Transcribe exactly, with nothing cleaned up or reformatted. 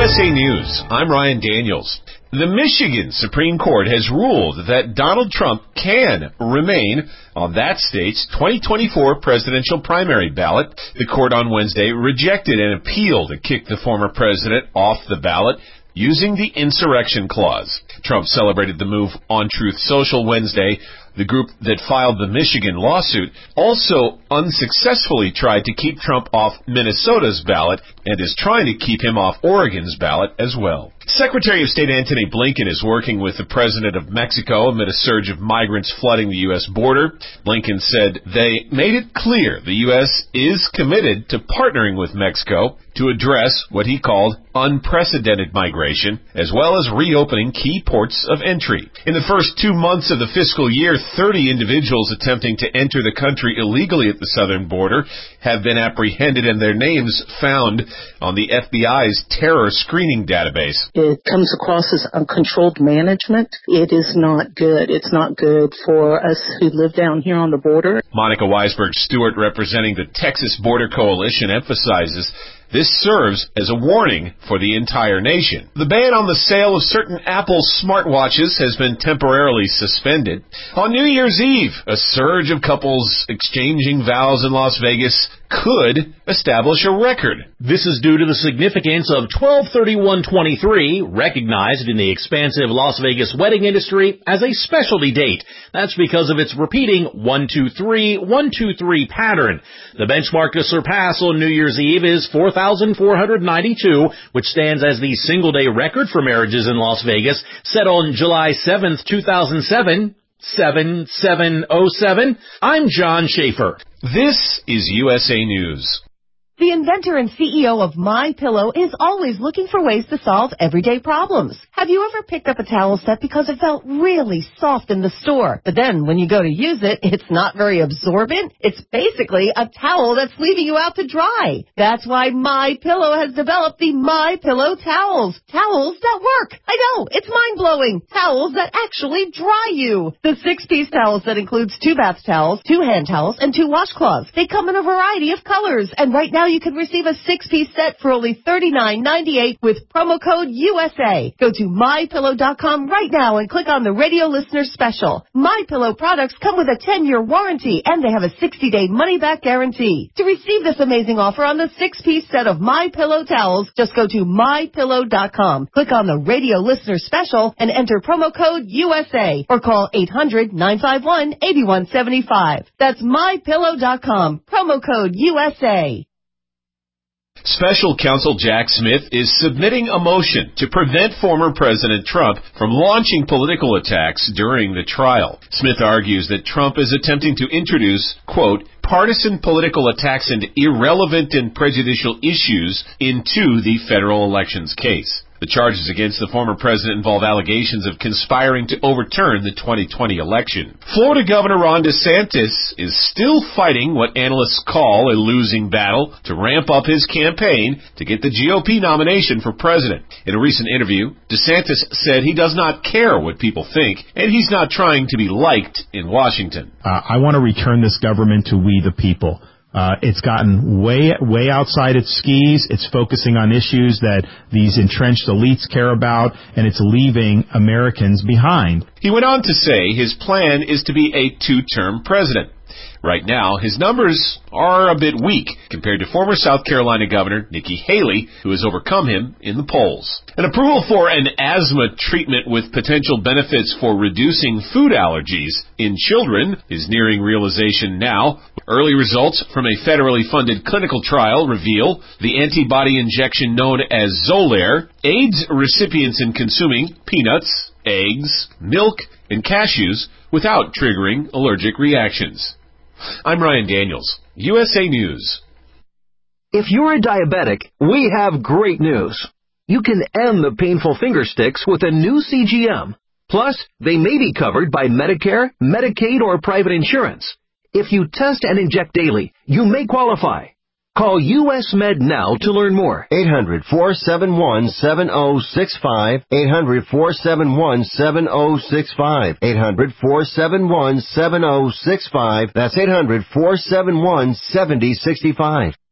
S A News, I'm Ryan Daniels. The Michigan Supreme Court has ruled that Donald Trump can remain on that state's twenty twenty-four presidential primary ballot. The court on Wednesday rejected an appeal to kick the former president off the ballot using the insurrection clause. Trump celebrated the move on Truth Social Wednesday. The group that filed the Michigan lawsuit also unsuccessfully tried to keep Trump off Minnesota's ballot and is trying to keep him off Oregon's ballot as well. Secretary of State Antony Blinken is working with the president of Mexico amid a surge of migrants flooding the U S border. Blinken said they made it clear the U S is committed to partnering with Mexico to address what he called unprecedented migration, as well as reopening key ports of entry. In the first two months of the fiscal year, thirty individuals attempting to enter the country illegally at the southern border have been apprehended and their names found on the F B I's terror screening database. It comes across as uncontrolled management. It is not good. It's not good for us who live down here on the border. Monica Weisberg Stewart, representing the Texas Border Coalition, emphasizes this serves as a warning for the entire nation. The ban on the sale of certain Apple smartwatches has been temporarily suspended. On New Year's Eve, a surge of couples exchanging vows in Las Vegas could establish a record. This is due to the significance of twelve thirty-one twenty-three, recognized in the expansive Las Vegas wedding industry as a specialty date. That's because of its repeating one two three, one two three pattern. The benchmark to surpass on New Year's Eve is four thousand four hundred ninety-two, which stands as the single-day record for marriages in Las Vegas, set on July seventh, two thousand seven. seven seven oh seven. I'm John Schaefer. This is U S A News. The inventor and C E O of MyPillow is always looking for ways to solve everyday problems. Have you ever picked up a towel set because it felt really soft in the store, but then when you go to use it, it's not very absorbent? It's basically a towel that's leaving you out to dry. That's why MyPillow has developed the MyPillow towels. Towels that work. I know, it's mind-blowing. Towels that actually dry you. The six-piece towels that includes two bath towels, two hand towels, and two washcloths. They come in a variety of colors, and right now you can receive a six-piece set for only thirty-nine ninety-eight with promo code U S A. Go to my pillow dot com right now and click on the radio listener special. MyPillow products come with a ten-year warranty, and they have a sixty-day money-back guarantee. To receive this amazing offer on the six-piece set of MyPillow towels, just go to my pillow dot com, click on the radio listener special, and enter promo code U S A, or call eight hundred, nine five one, eight one seven five. That's my pillow dot com, promo code U S A. Special Counsel Jack Smith is submitting a motion to prevent former President Trump from launching political attacks during the trial. Smith argues that Trump is attempting to introduce, quote, partisan political attacks and irrelevant and prejudicial issues into the federal elections case. The charges against the former president involve allegations of conspiring to overturn the twenty twenty election. Florida Governor Ron DeSantis is still fighting what analysts call a losing battle to ramp up his campaign to get the G O P nomination for president. In a recent interview, DeSantis said he does not care what people think, and he's not trying to be liked in Washington. Uh, I want to return this government to we the people. Uh, it's gotten way, way outside its skis. It's focusing on issues that these entrenched elites care about, and it's leaving Americans behind. He went on to say his plan is to be a two-term president. Right now, his numbers are a bit weak compared to former South Carolina Governor Nikki Haley, who has overcome him in the polls. An approval for an asthma treatment with potential benefits for reducing food allergies in children is nearing realization now. Early results from a federally funded clinical trial reveal the antibody injection known as Xolair aids recipients in consuming peanuts, eggs, milk, and cashews without triggering allergic reactions. I'm Ryan Daniels, U S A News. If you're a diabetic, we have great news. You can end the painful finger sticks with a new C G M. Plus, they may be covered by Medicare, Medicaid, or private insurance. If you test and inject daily, you may qualify. Call U S Med now to learn more. eight hundred, four seven one, seven oh six five. eight hundred, four seven one, seven oh six five. eight hundred, four seven one, seven oh six five. That's eight hundred, four seven one, seven oh six five.